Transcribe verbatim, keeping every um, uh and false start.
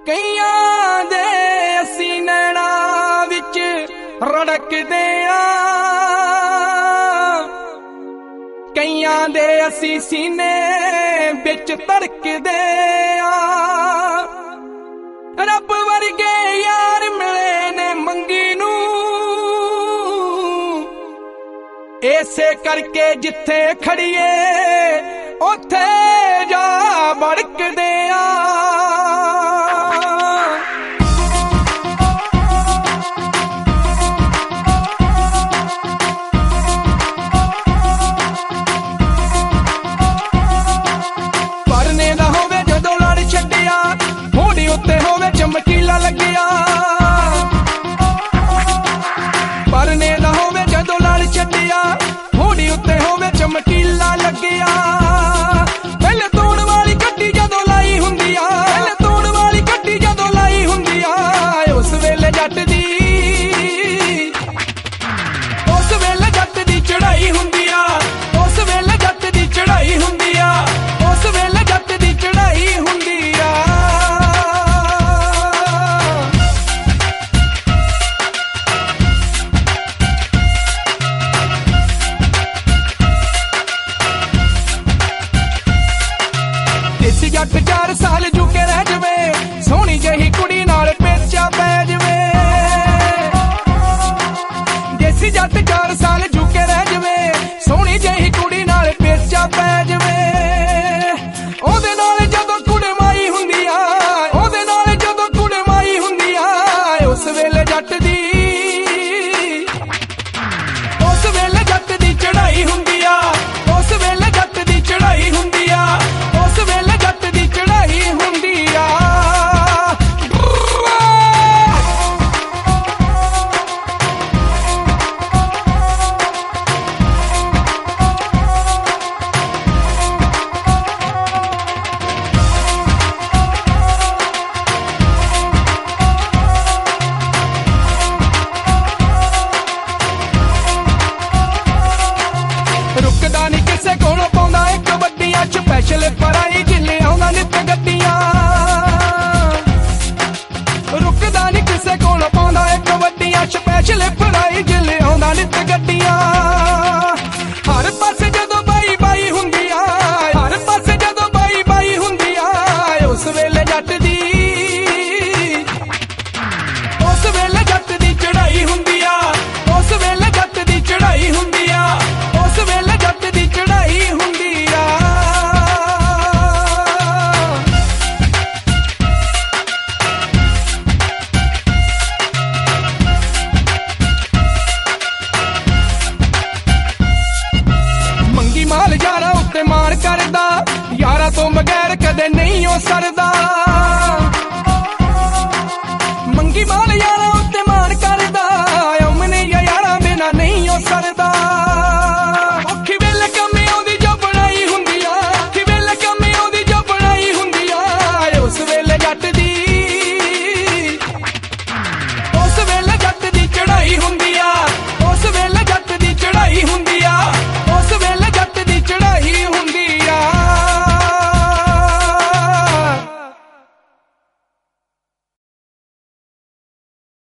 ਕਈਆਂ ਦੇ ਅਸੀਂ ਨੈਣਾਂ ਵਿੱਚ ਰੜਕਦੇ ਆਂ, ਕਈਆਂ ਦੇ ਅਸੀਂ ਸੀਨੇ ਵਿੱਚ ਧੜਕਦੇ ਆਂ। ਰੱਬ ਵਰਗੇ ਯਾਰ ਮਿਲੇ ਨੇ ਮੰਗੀ ਨੂੰ, ਇਸੇ ਕਰਕੇ ਜਿੱਥੇ ਖੜੀਏ ਉੱਥੇ ਜਾ ਵੜਕਦੇ ਆਂ। ਪਰਨੇ ਦਾ ਹੋਵੇ ਜਦੋਂ ਲੜ ਛੱਡਿਆ, ਹੋਣੀ ਉੱਤੇ ਹੋਵੇ ਚਮਕੀਲਾ ਲੱਗਿਆ। ਪਰਨੇ ਦਾ ਹੋਵੇ ਜਦੋਂ ਲੜ ਛੱਡਿਆ, ਹੋਣੀ ਉੱਤੇ ਹੋਵੇ ਚਮਕੀਲਾ ਲੱਗਿਆ। ਪਹਿਲੇ ਤੋੜ ਵਾਲੀ ਕੱਟੀ ਜਦੋਂ ਲਾਈ ਹੁੰਦੀ ਆ, ਪਹਿਲੇ ਤੋੜ ਵਾਲੀ ਕੱਟੀ ਜਦੋਂ ਲਾਈ ਹੁੰਦੀ ਆ, ਉਸ ਵੇਲੇ ਜੱਟ ਦੀ ਉਸ ਵੇਲੇ ਜੱਟ ਦੀ ਚੜਾਈ ਹੁੰਦੀ ਆ, ਉਸ ਵੇਲੇ ਜੱਟ ਦੀ ਚੜਾਈ ਹੁੰਦੀ ਆ, ਉਸ ਵੇਲੇ ਜੱਟ ਦੀ ਚੜਾਈ ਹੁੰਦੀ ਆ। ਦੇਸੀ ਜੱਟ ਚਾਰ ਸਾਲ ਜੁਕੇ ਰਹਿ ਜਵੇ, ਸੋਹਣੀ ਜਿਹੀ ਕੁੜੀ ਨਾਲ ਪੇਚਾ ਪੈ ਜਵੇ। ਦੇਸੀ ਜੱਟ ਚਾਰ ਸਾਲ ਜੁਕੇ ਰਹਿ ਜਵੇ, ਸੋਹਣੀ ਜਿਹੀ ਕੁੜੀ ਨਾਲ ਪੇਚਾ ਪੈ ਜਵੇ। ਉਹਦੇ ਨਾਲ ਜਦੋਂ ਕੁੜਮਾਈ ਹੁੰਦੀ ਆ, ਉਹਦੇ ਨਾਲ ਜਦੋਂ ਕੁੜਮਾਈ ਹੁੰਦੀ ਆ, ਉਸ ਵੇਲੇ ਜੱਟ ਦੀ ਉਸ ਵੇਲੇ ਜੱਟ ਦੀ ਚੜਾਈ ਹੁੰਦੀ ਆ, ਉਸ ਵੇਲੇ ਜੱਟ ਦੀ ਚੜਾਈ ਹੁੰਦੀ ਆ, ਉਸ ਵੇਲੇ ਜੱਟ ਦੀ ਚੜਾਈ ਹੁੰਦੀ ਆ। ਰੁਕਦਾ ਨੀ ਕਿਸੇ ਕੋਲੋਂ ਪਾਉਂਦਾ ਇੱਕ ਵੱਡੀਆਂ ਸਪੈਸ਼ਲ ਪਰਾਈ ਜਿੱਲੇ ਆਉਂਦਾ ਨਿੱਤ ਗੱਡੀਆਂ। ਰੁਕਦਾ ਨੀ ਕਿਸੇ ਕੋਲੋਂ ਪਾਉਂਦਾ ਇੱਕ ਵੱਡੀਆਂ ਸਪੈਸ਼ਲ ਪਰਾਈ ਜਿੱਲੇ ਆਉਂਦਾ ਨਿੱਤ ਗੱਡੀਆਂ। ਹਰ ਪਾਸੇ ਜਦੋਂ ਬਾਈ ਬਾਈ ਹੁੰਦੀ ਆ, ਹਰ ਪਾਸੇ ਜਦੋਂ ਬਾਈ ਬਾਈ ਹੁੰਦੀ ਆ, ਉਸ ਵੇਲੇ ਜੱਟ ਦੀ ਉਸ ਵੇਲੇ ਜੱਟ ਦੀ ਚੜਾਈ ਹੁੰਦੀ ਆ, ਉਸ ਵੇਲੇ ਜੱਟ ਦੀ ਚੜਾਈ ਹੁੰਦੀ ਆ, ਉਸ ਵੇਲੇ ਜੱਟ ਦੀ ਚੜਾਈ ਹੁੰਦੀ ਆ। ਮੰਗੀ ਮਾਲ ਯਾਰਾਂ ਉੱਤੇ ਮਾਣ ਕਰਦਾ, ਯਾਰਾਂ ਤੋਂ ਬਗੈਰ ਕਦੇ ਨਹੀਂ ਉਹ ਸਰਦਾ।